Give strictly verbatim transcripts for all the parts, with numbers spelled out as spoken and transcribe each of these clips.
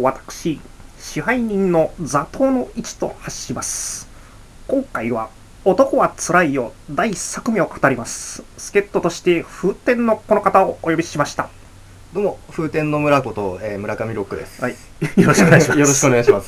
私、支配人の座頭の位置と発します。今回は、男はつらいよだいいっさくめを語ります。助っ人として風天のこの方をお呼びしました。 どうも、風天の村こと、えー、村上ロックです。 はい、よろしくお願いします。 よろしくお願いします。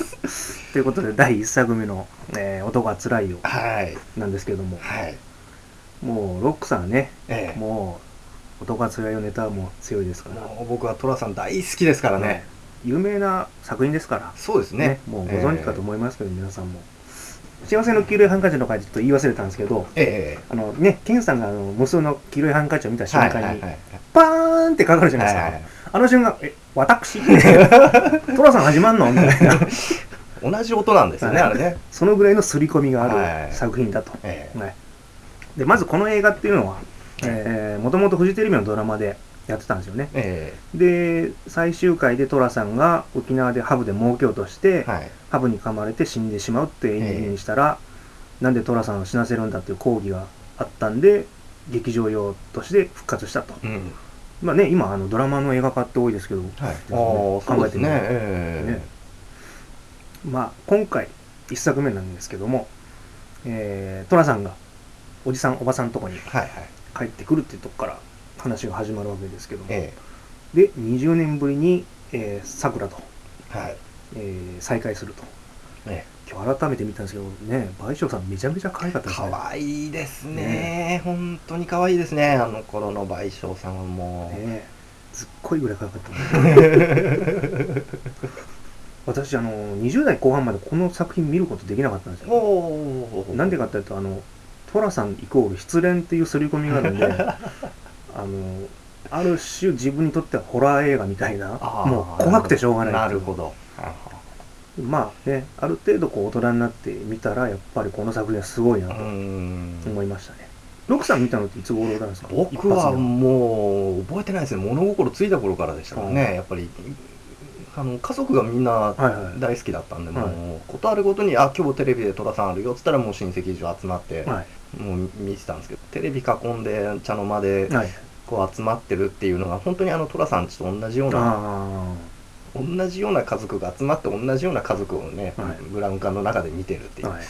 ということで、だいいっさくめの、えー、男はつらいよはいなんですけども、 はい、 もうロックさんはね、 ええ、 もう男はつらいよネタはもう強いですから。 もう僕は寅さん大好きですからね。 有名な作品ですから。 そうですね。 ね、もうご存知かと思いますけど、えー、皆さんも。幸せの黄色いハンカチの回でちょっと言い忘れたんですけど、 ええ、 あのね、ケンさんがあの無数の黄色いハンカチを見た瞬間に、はいはいはい、パーンってかかるじゃないですか。はいはいはい、あの瞬間、え、私トラさん始まんのみたいな。 同じ音なんですよね、はい、あれね。 そのぐらいの刷り込みがある作品だと。はいはい、でまずこの映画っていうのは、えー、もともとフジテレビのドラマでやってたんですよね。えー、で最終回で寅さんが沖縄でハブで儲けようとして、はい、ハブに噛まれて死んでしまうってエンディングにしたら、えー、なんで寅さんを死なせるんだっていう抗議があったんで劇場用として復活したと。うん、まあね、今あのドラマの映画化って多いですけど、はい、ね、考えてみると、ねえー、まあ今回いっさくめなんですけども、えー、寅さんがおじさんおばさんのとこに帰ってくるっていうとこから話が始まるわけですけども、ええ、でにじゅうねんぶりにさくらと、はい、えー、再会すると、ええ、今日改めて見たんですけどね、倍賞さんめちゃめちゃ可愛かったですね。 可愛いですね、ね、本当に可愛いですね、あの頃の倍賞さんはもう、 ね、すっごいぐらい可愛かった私あのにじゅうだいこう半までこの作品見ることできなかったんですよ。なんでかっていうと、あの寅さんイコール失恋っていう刷り込みがあるんであのある種自分にとってはホラー映画みたいな、もう怖くてしょうがない。 なるほど。 まあね、ある程度こう大人になってみたらやっぱりこの作品はすごいなと思いましたね。ロックさん見たのっていつ頃なんですか？ 僕はもう覚えてないですね。物心ついた頃からでしたからね。やっぱりあの家族がみんな大好きだったんで、はいはい、もうことあるごとに「あ、今日テレビで寅さんあるよ」っつったらもう親戚以上集まって、はい、もう見てたんですけど、テレビ囲んで茶の間でこう集まってるっていうのが本当にあの寅さんちと同じような同じような家族が集まって同じような家族をね、はい、ブラウン管の中で見てるっていう、はい、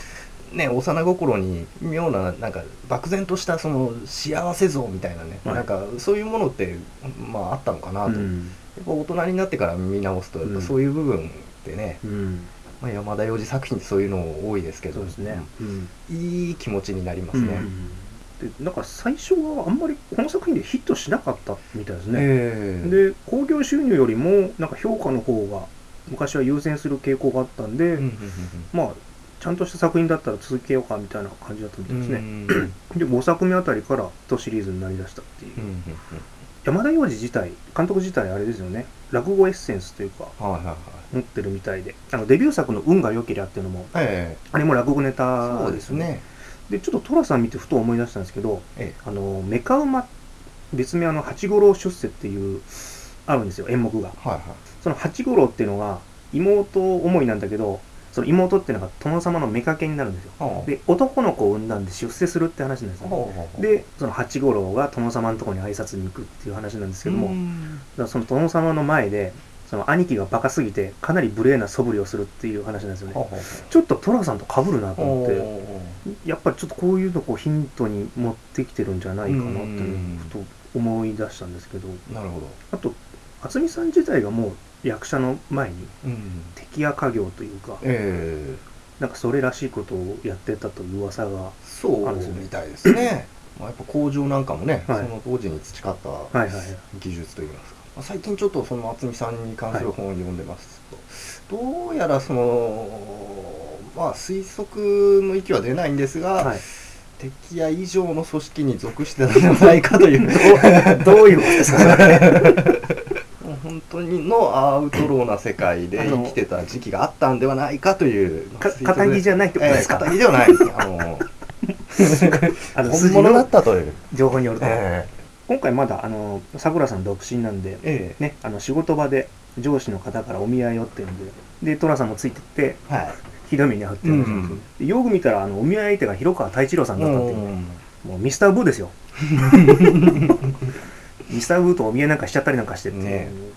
ね、幼心に妙ななんか漠然としたその幸せ像みたいなね、はい、なんかそういうものってまああったのかなと。うん、やっぱ大人になってから見直すとやっぱそういう部分ってね、うん、まあ、山田洋次作品ってそういうの多いですけど、そうですね、うん、いい気持ちになりますね。うんうん、でなんか最初はあんまりこの作品でヒットしなかったみたいですね。えー、で興行収入よりもなんか評価の方が昔は優先する傾向があったんで、うんうんうん、まあちゃんとした作品だったら続けようかみたいな感じだったみたいですね。でごさくめあたりからヒットシリーズになりだしたっていう。うんうんうん、山田洋次自体、監督自体あれですよね、落語エッセンスというか、はいはいはい、持ってるみたいで、あのデビュー作の運が良けりゃっていうのも、えー、あれも落語ネタですよね。そうですね。で、ちょっと寅さん見てふと思い出したんですけど、ええ、あのメカウマ、別名あの八五郎出世っていうあるんですよ、演目が。はいはい、その八五郎っていうのが妹思いなんだけど、その妹っていうのが殿様の妾になるんですよ。はあ、で男の子を産んだんで出世するって話なんですよ、ね。はあはあ、でその八五郎が殿様のところに挨拶に行くっていう話なんですけども、だからその殿様の前でその兄貴がバカすぎてかなり無礼な素振りをするっていう話なんですよね。はあはあ、ちょっと寅さんと被るなと思って、はあ、やっぱりちょっとこういうのをヒントに持ってきてるんじゃないかなってふと思い出したんですけど。なるほど。あと渥美さん自体がもう役者の前に敵や家業というか、えー、なんかそれらしいことをやってたという噂があるんですよね。 そうみたいですね。まあやっぱ工場なんかもね、はい、その当時に培った技術といいますか、まあ、最近ちょっとその渥美さんに関する本を読んでますと、はい、どうやらそのまあ推測の域は出ないんですが、はい、敵や以上の組織に属してたんじゃないかというどういうことですかね本当にのアウトローな世界で生きてた時期があったんではないかという肩着じゃないってことですか？ 肩着ではないです。あのあの本物だったという情報によると、えー、今回まだあのさくらさん独身なんで、えーね、あの仕事場で上司の方からお見合いをってるんで、で寅さんもついてって、はい、ひどい目に遭ってるんですよ、うん、よく見たらあのお見合い相手が広川太一郎さんだったっていう、ね、もうミスターブーですよミスターブーとお見合いなんかしちゃったりなんかしてって、ね、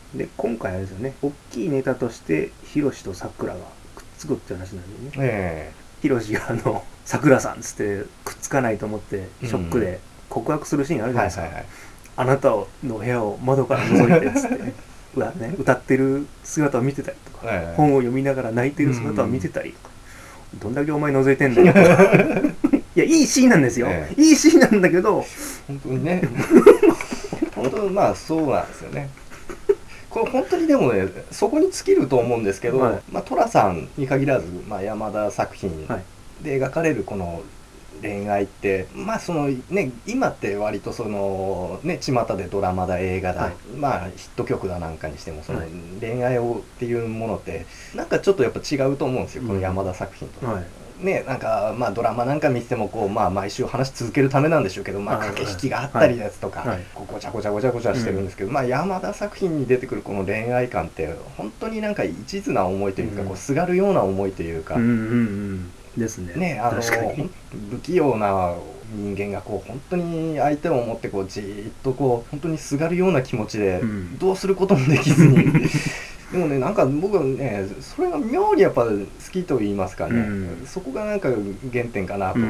で今回あれですよね、大きいネタとしてヒロシとさくらがくっつくって話なんでね、えー、ヒロシがあのさくらさんっつってくっつかないと思ってショックで告白するシーンあるじゃないですか、うんはいはいはい、あなたの部屋を窓から覗いてっつってうわ、ね、歌ってる姿を見てたりとか、はいはい、本を読みながら泣いてる姿を見てたりとか、うん、どんだけお前覗いてんだよいやいいシーンなんですよ、ええ、いいシーンなんだけど本当にね本当まあそうなんですよねこれ本当にでもねそこに尽きると思うんですけど、はい、まあ、寅さんに限らず、まあ、山田作品で描かれるこの恋愛ってまあそのね今って割とそのね巷でドラマだ映画だ、はい、まあヒット曲だなんかにしてもその恋愛をっていうものってなんかちょっとやっぱ違うと思うんですよ、うん、この山田作品と、はいね、なんかまあドラマなんか見ててもこう、まあ、毎週話し続けるためなんでしょうけど、まあ、駆け引きがあったりですとか、はいはい、こうごちゃごちゃごちゃごちゃしてるんですけど、うん、まあ、山田作品に出てくるこの恋愛感って本当になんか一途な思いというか、うん、こうすがるような思いというか、 うんうんうんですね。 ね、あの不器用な人間がこう本当に相手を思ってこうじーっとこう本当にすがるような気持ちでどうすることもできずに、うんでもね、なんか僕はね、それが妙にやっぱ好きと言いますかね、うん、そこがなんか原点かなと、うん、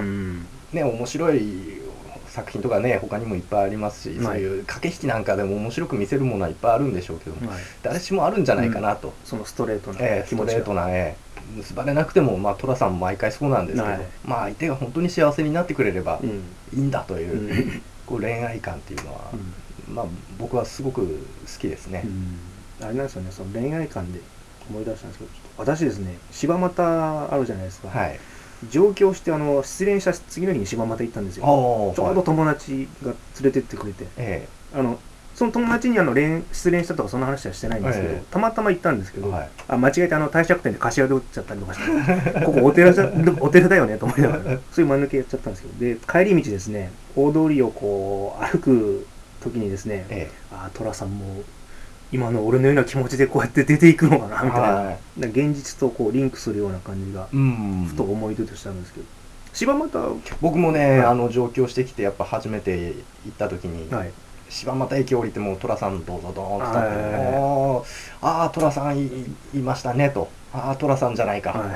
ね、面白い作品とかね、他にもいっぱいありますし、はい、そういう駆け引きなんかでも面白く見せるものはいっぱいあるんでしょうけども、はい、誰しもあるんじゃないかなと、うん、 そのストレートなえー、ストレートな、えー、結ばれなくても、まあ、寅さんも毎回そうなんですけど、はい、まあ相手が本当に幸せになってくれればいいんだという、うん、こう恋愛観っていうのは、うん、まあ僕はすごく好きですね。 うんあれなんですよね、その恋愛観で思い出したんですけど、ちょっと私ですね、柴又あるじゃないですか、はい、上京してあの失恋した次の日に柴又行ったんですよ。ちょうど友達が連れてってくれて、ええ、あのその友達にあの恋失恋したとかそんな話はしてないんですけど、ええ、たまたま行ったんですけど、はい、あ間違えてあの帝釈天で柏で打っちゃったりとかしてここお寺じゃお寺だよねと思いながらそういう間抜けやっちゃったんですけど、で帰り道ですね、大通りをこう歩く時にですね、ええ、あ寅さんも今の俺のような気持ちでこうやって出ていくのかなみたいな、はい、現実とこうリンクするような感じがふと思い出としたんですけど、柴又僕もね、はい、あの上京してきてやっぱ初めて行った時に、はい、柴又駅降りても寅さんどうぞどーんって言ったら、ああ寅さん い, いましたねと、ああ寅さんじゃないか、はい、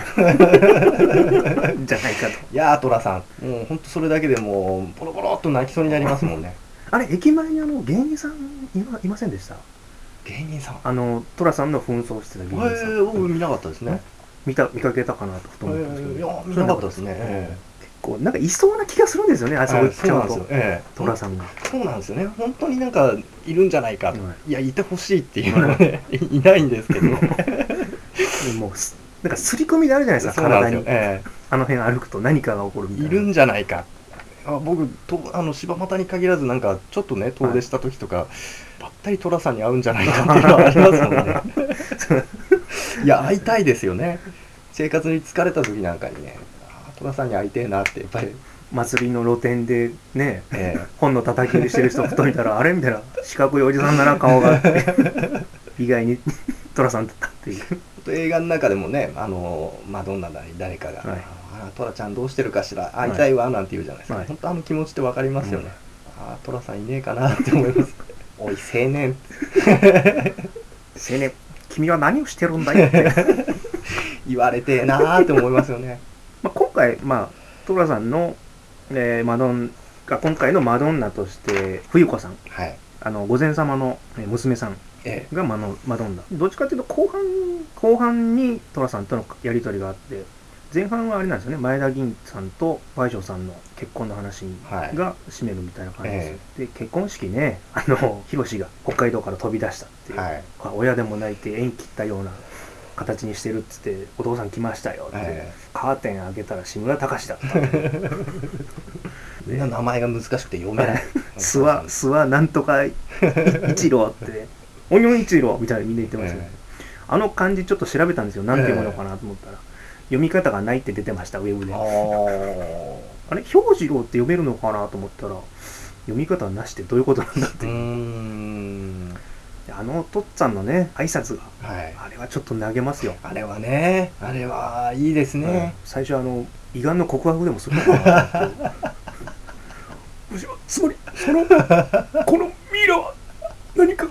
じゃないかと、 いやー寅さんもうほんとそれだけでもうボロボロっと泣きそうになりますもんねあれ駅前にあの芸人さん い, ま, いませんでした？ 芸人さん、 あの寅さんの紛争してた芸人さん、えー、僕見なかったですね。 見た見かけたかなとふと思ったんですけど、 えー、いや見なかったですね、えー、結構なんかいそうな気がするんですよね、あそこ行っちゃうと、寅さんがそうなんですよね、本当になんかいるんじゃないか、はい、いやいてほしいっていうのはね、はい、いないんですけどもうなんか刷り込みであるじゃないですか、体に、えー、あの辺歩くと何かが起こるみたいな、 いるんじゃないか、あ僕とあの柴又に限らずなんかちょっとね遠出した時とか、はい、ばったり寅さんに会うんじゃないかっていうのはありますもんねいや会いたいですよね、生活に疲れた時なんかにね、寅さんに会いてえなってやっぱり祭りの露店でね、えー、本の叩き売りしてる人ふと見たらあれみたいな四角いおじさんだな顔があって意外に寅さんだったっていう映画の中でもね、あのマドンナだり誰かが、はい、あ寅ちゃんどうしてるかしら会いたいわなんて言うじゃないですか、はい、本当あの気持ちって分かりますよね、うん、ああ寅さんいねえかなって思いますおい青年青年君は何をしてるんだいって言われてえなーって思いますよねまあ今回まあ寅さんの、えー、マドンが今回のマドンナとして冬子さん、はい、あの御前様の娘さんがマドンナ、どっちかというと後半後半に寅さんとのやり取りがあって、前半はあれなんですよね、前田銀さんと倍賞さんの結婚の話が締めるみたいな感じですよ、はい、で結婚式ね、あのヒロシが北海道から飛び出したっていう、はい、親でも泣いて縁切ったような形にしてるっつってお父さん来ましたよって、はい、カーテン開けたら志村隆だったみんな名前が難しくて読めない諏訪諏訪なんとか一郎ってオニョン一郎みたいなみんな言ってますよね、えー、あの漢字ちょっと調べたんですよ、なんて読むのかなと思ったら、えー、読み方がないって出てました、ウェブで。あ, あれ氷次郎って読めるのかなと思ったら読み方はなしってどういうことなんだっていう。うーん、あのとっつぁんのね挨拶が、はい、あれはちょっと投げますよ。 あれはね、あれはいいですね、はい、 最初あの胃がんの告白でもするのかなってつまりそのこのミイラは何かがしたい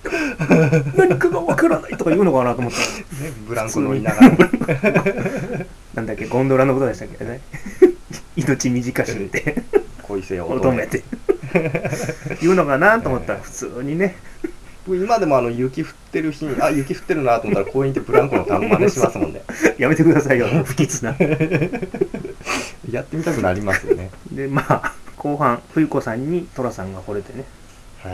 何かがわからないとか言うのかなと思ったら、 ね、ブランコ乗りながらなんだっけ、ゴンドラのことでしたっけね命短しって恋せよ乙女って言うのかなと思ったら普通にね、 今でもあの雪降ってる日にあ雪降ってるなと思ったら公園行ってブランコの真似しますもんねやめてくださいよ不吉なやってみたくなりますよね。 でまあ後半冬子さんに寅さんが惚れてね、 はい、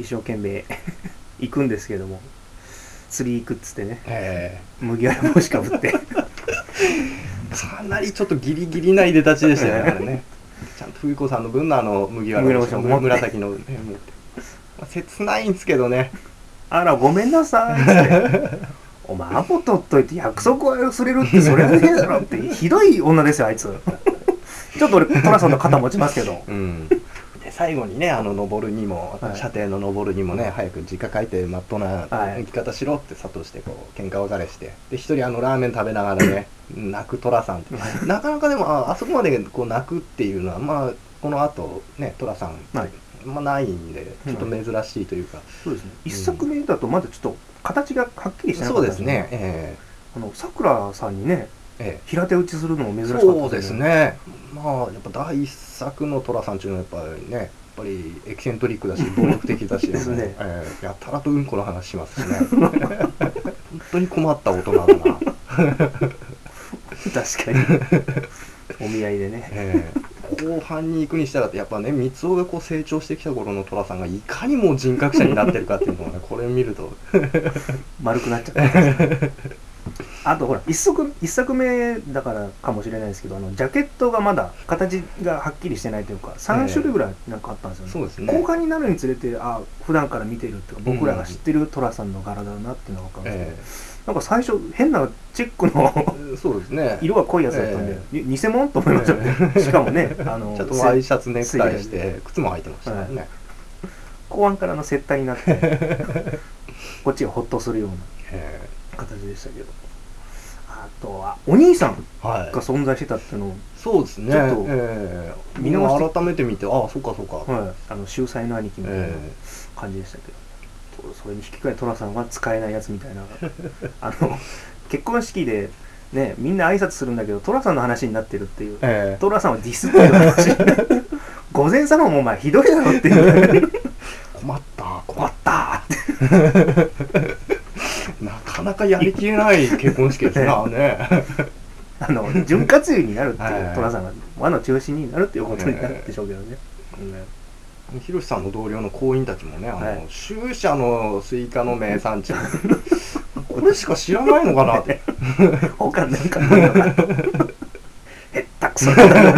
一生懸命行くんですけども、釣り行くっつってね、 えー、麦わら帽子かぶってかなりちょっとギリギリないでたちでしたよねあれね。ちゃんと冬子さんの分のあの麦わら帽子の紫の、ね、持って、まあ、切ないんですけどね、 あらごめんなさいってお前アポ取っといて約束は忘れるってそれはねえだろってひどい女ですよあいつちょっと俺寅さんの肩持ちますけど、うん、 で最後にねあの登るにも、はい、射程の登るにもね早く実家帰ってまっとな生き方しろって諭してこう喧嘩別れして、で一人あのラーメン食べながらね泣く寅さんってなかなかでも あ, あそこまでこう泣くっていうのはまあこの後ね寅さん、はい、まあ、ないんでちょっと珍しいというか、うん、 そうですね、一作目だとまだちょっと形がはっきりしてなかったですね。 そうですね、えー、あのさくらさんにね、えー、平手打ちするのも珍しかったですね。 そうですね、まあやっぱ第一作の寅さんっていうのはやっぱりねやっぱりエキセントリックだし暴力的だしですね、えー、やたらとうんこの話しますしね本当に困った大人だな確かにお見合いでね、 えー、後半に行くにしたらやっぱね三生がこう成長してきた頃の寅さんがいかにも人格者になってるかっていうのをねこれを見ると丸くなっちゃったあとほら一作一作目だからかもしれないですけど、あのジャケットがまだ形がはっきりしてないというかさん種類ぐらいなんかあったんですよね、えー、そうですね。後半になるにつれてあ普段から見てるっていうか僕らが知ってる寅さんの柄だなっていうのが分かるんですけど、えー、なんか最初変なチェックのそうですね色が濃いやつだったんで、えー、偽物と思いましたね、えー、しかもねあのちゃんとワイシャツネクタイして靴も履いてましたからね、はい、 後半からの接待になってこっちがホッとするような形でしたけど、あとはお兄さんが存在してたっていうのを、はい、 そうですね、ちょっと、えー、見直して改めて見てああそうかそうか、 はい、あの秀才の兄貴みたいな感じでしたけど、えー、それに引き換え寅さんは使えないやつみたいなあの結婚式でねみんな挨拶するんだけど寅さんの話になってるっていう、えー、寅さんはディスってる話御前様もお前ひどいだろっていう困った困ったってなかなかやりきれない結婚式ですなねあの潤滑油になるっていう寅さんが輪の中心になるっていうことになるでしょうけどね、 ひろしさんの同僚の行員たちもね、あの、はい、秋社のスイカの名産地これしか知らないのかなって他なんかないのかへったくそ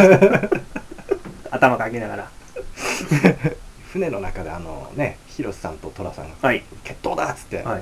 頭かきながら船の中であのねひろしさんと寅さんが、 はい、 決闘だっつって、はい、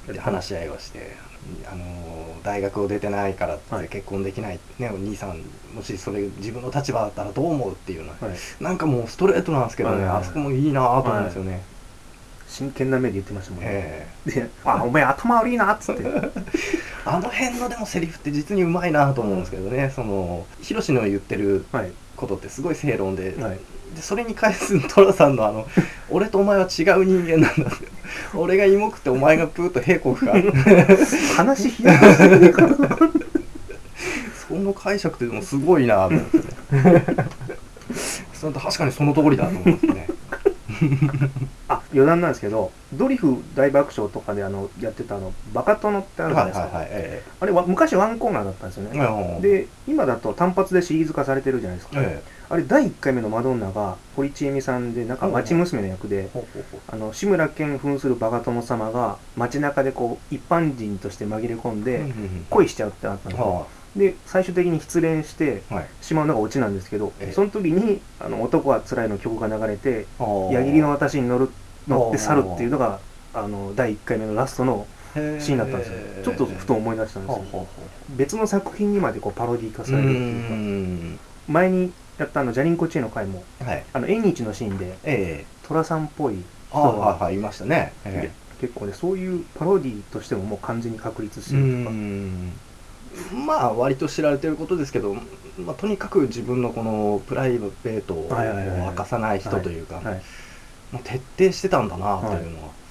で話し合いをして、あの大学を出てないからって結婚できない、ね、お兄さんもしそれ自分の立場だったらどう思うっていうのは、はい、なんかもうストレートなんですけどね、はいはいはい、あそこもいいなと思うんですよね、はい、 真剣な目で言ってましたもんね、えー、であお前頭悪いなっつってあの辺のでもセリフって実にうまいなと思うんですけどね、そのひろしの言ってることってすごい正論で、はい、でそれに返す寅さんのあの俺とお前は違う人間なんだって俺が芋食ってお前がプーッと屁こくか話ひどいしてねえからその解釈ってでもすごいなと思ってねそ確かにその通りだと思ってねあ余談なんですけどドリフ大爆笑とかであのやってたあのバカ殿ってあるじゃないですか、はいはいはいえー、あれは昔ワンコーナーだったんですよね、で今だと単発でシリーズ化されてるじゃないですか、えー、あれだいいっかいめのマドンナが堀ちえみさんでなんか町娘の役で、あの志村けん扮するバカ殿様が街中でこう一般人として紛れ込んで恋しちゃうってあったんですよ、で最終的に失恋してしまうのがオチなんですけど、はい、その時にあの男はつらいの曲が流れて矢切の私に乗る乗って去るっていうのがあのだいいっかいめのラストのシーンだったんですよ。ちょっとふと思い出したんですよ。別の作品にまでこうパロディ化されるっていうか、前にやったあのジャリンコチエの回も、はい、あの縁日のシーンで、えー、寅さんっぽい人が、 はいはい、いましたね、 えー、結構ねそういうパロディとしてももう完全に確立してるというか、 まあ割と知られてることですけど、まあ、とにかく自分のこのプライベートを明かさない人というか、もう徹底してたんだなというのは、 今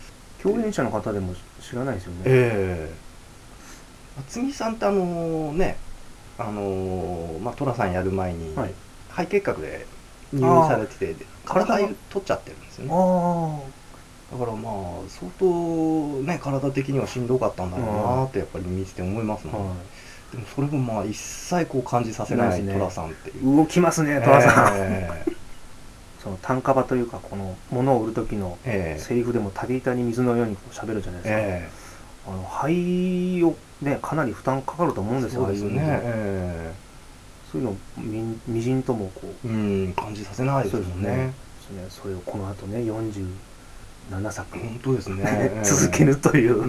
共演者の方でも知らないですよね。 ええー、渥美さんってあのね、あのー、まあ寅さんやる前に、はい、肺結核で入院されてて体取っちゃってるんですよね。あだからまあ相当ね体的にはしんどかったんだろうなってやっぱり見てて思いますもんね。でもそれもまあ一切こう感じさせない寅さんっていう。 動きますね寅さん。えーその単価場というかこの物を売る時のセリフでもたびたび水のようにこう喋るじゃないですか、えー、あの肺をねかなり負担かかると思うんですよ。 そうですね、えー、そういうのを み, みじんともこう、 うん、感じさせないですよね。そうですね。 それをこの後ねよんじゅうななさく本当ですね続けるという、 うん、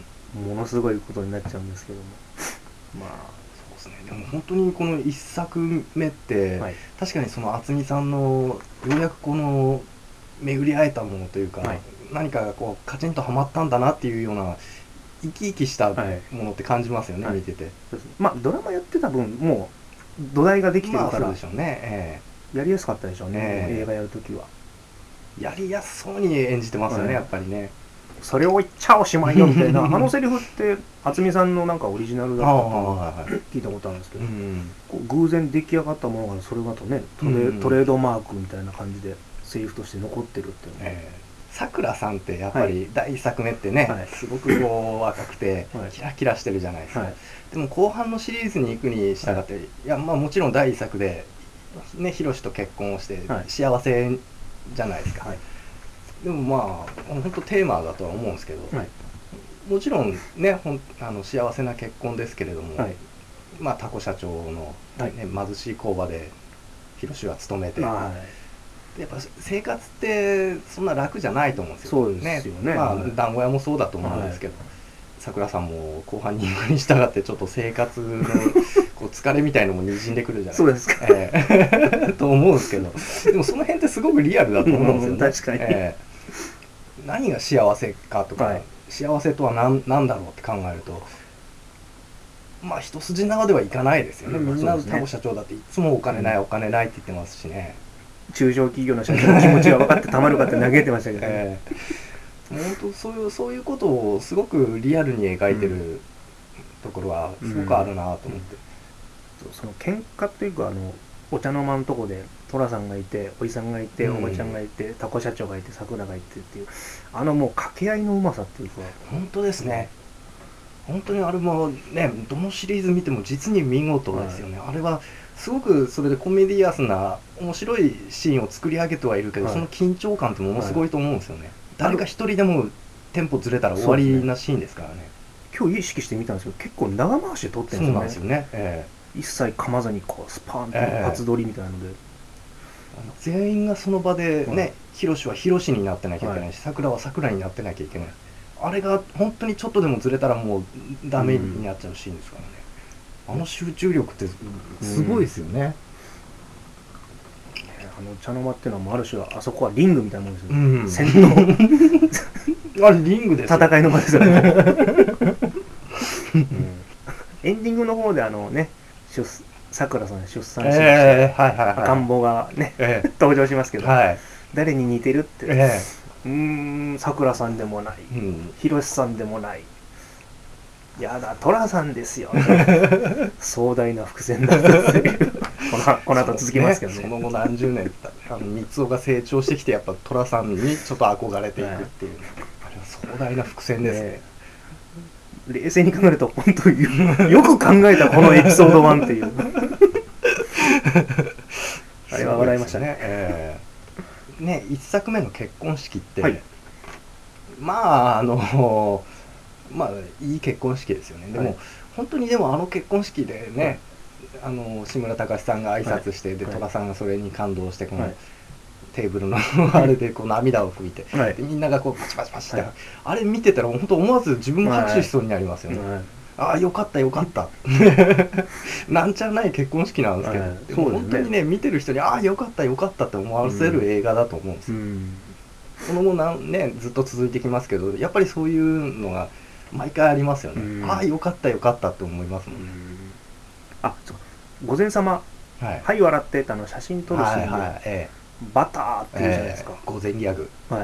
ものすごいことになっちゃうんですけども、まあでも本当にこのいっさくめって、はい、確かにその渥美さんのようやくこの巡り会えたものというか、はい、何かがこうカチンとはまったんだなっていうような生き生きしたものって感じますよね、はい、見てて。 まあドラマやってた分もう土台ができてるから、まあ、 そうでしょうね、えー、 やりやすかったでしょうね、えー、映画やるときはやりやすそうに演じてますよね、はい、やっぱりね。 それを言っちゃおしまいよみたいなあのセリフって渥美さんのなんかオリジナルだったって聞いたことあるんですけど、こう偶然出来上がったものがそれだとねト レ,、うん、トレードマークみたいな感じでセリフとして残ってるっていうのは、 さくらさんってやっぱりだいいっさくめってね、はい、すごくこう若くてキラキラしてるじゃないですか、はい、でも後半のシリーズに行くに従って、はい、いやまあもちろんだいいっさくでねヒロシと結婚をして幸せじゃないですか、はい、でもまあ本当テーマだとは思うんですけど、はい、もちろんねほんあの幸せな結婚ですけれども、はい、まあタコ社長の、ねはい、貧しい工場でヒロシは勤めて、はい、やっぱ生活ってそんな楽じゃないと思うんですよ。 そうですよね。 まあ団子屋もそうだと思うんですけど、さくらさんも後半に行くに従ってちょっと生活のこう疲れみたいのもにじんでくるじゃないですか。 そうですか、 えー、と思うんですけど、でもその辺ってすごくリアルだと思うんですよね。 確かに、 えー、何が幸せかとか、はい、幸せとは 何, 何だろうって考えるとまあ一筋縄ではいかないですよね、うん、みんなタコ社長だっていつもお金ない、うん、お金ないって言ってますしね。 中小企業の社長の気持ちが分かってたまるかって嘆いてましたけどね、 えー、本当そういうそういうことをすごくリアルに描いてるところはすごくあるなと思って、うんうん、 その喧嘩っていうかあのお茶の間のとこで寅さんがいておじさんがいて、うん、おばちゃんがいてタコ社長がいてさくらがいてっていうあのもう掛け合いのうまさっていうか本当ですね。本当にあれもねどのシリーズ見ても実に見事ですよね、はい、あれはすごくそれでコメディアスな面白いシーンを作り上げてはいるけど、はい、その緊張感ってものすごいと思うんですよね、はい、誰か一人でもテンポずれたら終わりなシーンですからね。 今日意識してみたんですけど結構長回しで撮ってるんですよね。 そうなんですよね、えー、一切噛まずにこうスパーンって一発撮りみたいなので、 えー、全員がその場でね、はい、ヒロシはヒロシになってなきゃいけないし、さくらはさくらになってなきゃいけない。あれが本当にちょっとでもずれたらもうダメになっちゃうシーンですからね、うん、あの集中力ってすごいですよね、うん、あの茶の間っていうのはもうある種はあそこはリングみたいなもんですよね、うん、戦闘あれリングですよ戦いの場ですよね、うん、エンディングの方であのねさくらさん出産して、えーはいはいはい、赤ん坊がね、えー、登場しますけど、はい、誰に似てるって、えーうーんさくらさんでもない、ひろしさんでもない、やだ寅さんですよ壮大な伏線だったっていうこのこの後続きますけどね。 その後何十年あの三つ男が成長してきてやっぱ寅さんにちょっと憧れていくっていう、はい、あれは壮大な伏線ですね。 ね冷静に考えると本当によく考えたこのエピソードワンっていうあれは笑いましたね。 えーね、いっさくめの結婚式って、はい、まああのまあいい結婚式ですよね。でも、はい、本当にでもあの結婚式でね、はい、あの志村隆さんが挨拶して、はい、で寅さんがそれに感動してこの、はい、テーブルのあれでこう涙を拭いて、はい、でみんながこうパチパチパチって、はい、あれ見てたら本当思わず自分も拍手しそうになりますよね。はいはい、ああよかったよかったなんちゃない結婚式なんですけど、はい、でも本当にね見てる人にああよかったよかったって思わせる映画だと思うんですよ、うん、この後なんねずっと続いてきますけどやっぱりそういうのが毎回ありますよね、うん、ああよかったよかったって思いますもんね、うん、 あそう御前様はい、はい、笑ってってあの写真撮るシーンで、はいはいええ、 バターって言うじゃないですか、 えー、午前ギャグ、 はい、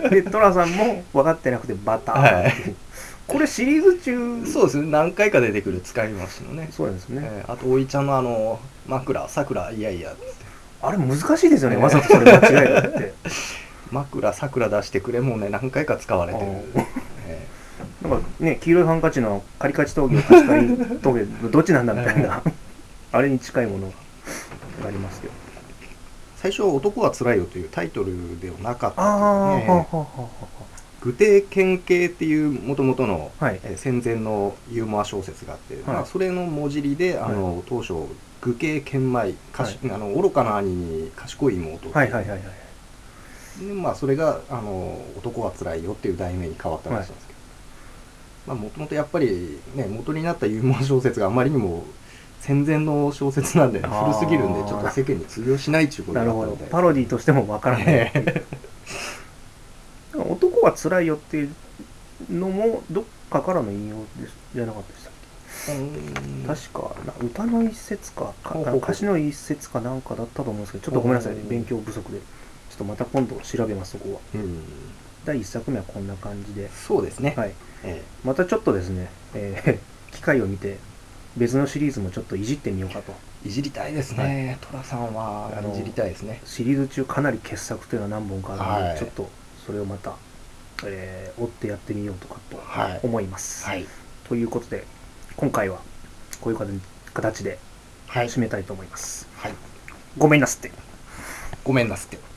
で寅さんも分かってなくてバターって、はい、これシリーズ中そうですね、何回か出てくる使いますよね。 そうですね、 えー、あとおいちゃんのあの枕さくらいやいやってあれ難しいですよね、えー、わざとそれ間違えるって枕さくら出してくれもうね何回か使われてる、 えー、なんかね黄色いハンカチのカリカチ峠貸し借り峠どっちなんだみたいなあれに近いものがありますけど、 最初は男はつらいよというタイトルではなかったんですね。具体県警っていうもともとの、はい、えー、戦前のユーモア小説があって、はい、まあ、それの文字りであの、はい、当初愚兄賢米、はい、あの愚かな兄に賢い妹っていう、はいはいはいはい、でまあそれがあの男はつらいよっていう題名に変わったらしいんですけど、もともとやっぱりね元になったユーモア小説があまりにも戦前の小説なんで古すぎるんでちょっと世間に通用しないっていうことがあったので、なるほど、 パロディとしてもわからない男はつらいよっていうのもどっかからの引用ですじゃなかったでしたっけ。確か歌の一節か歌詞の一節かなんかだったと思うんですけど、ちょっとごめんなさいね、勉強不足でちょっとまた今度調べますそこは。うんだいいっさくめはこんな感じで、 そうですね、 はい、えー、またちょっとですね、えー、機会を見て別のシリーズもちょっといじってみようかと。 いじりたいですね、寅、はい、さんはいじりたいですね。 シリーズ中かなり傑作というのは何本かあるので、はい、ちょっとそれをまた、えー、追ってやってみようとかと思います、はいはい、ということで今回はこういう形で締めたいと思います、はい、ごめんなすってごめんなすって